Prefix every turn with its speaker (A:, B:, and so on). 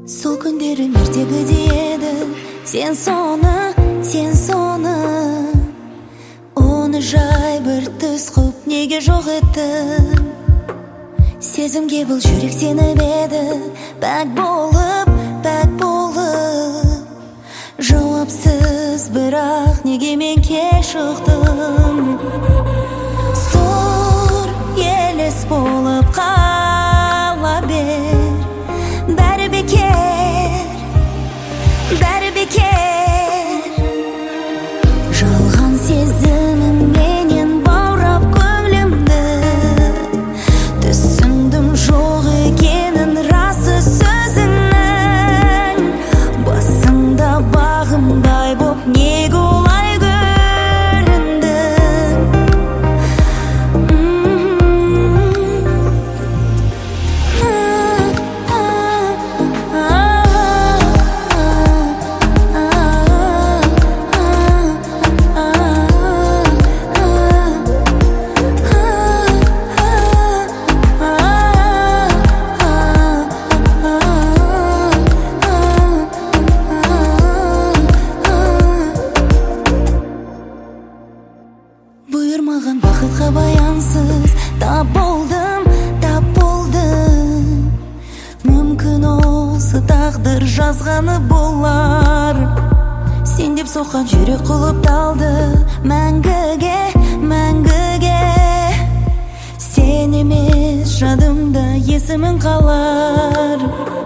A: Сол күндерім ертегіде еді. Сен соны оны жай бір түс қып неге жоқ еттің? Сезімге бұл жүрек сеніп еді. Пәк болып жауапсыз, бірақ неге мен кеш шықтым? Сұр елес болып қала бер. Бәрі бекер, жалған сезімім менен баурап көңілімді. Түсіндім жоқ екенін расы сөзіңнің. Басында бағымдай боп неге олай бұйырмаған бақытқа баянсыз тап болдым. Мүмкін осы тағдыр жазғаны болар. Сен деп соққан жүрек құлып талды мәңгіге. Сен емес жадымда есімің қалар.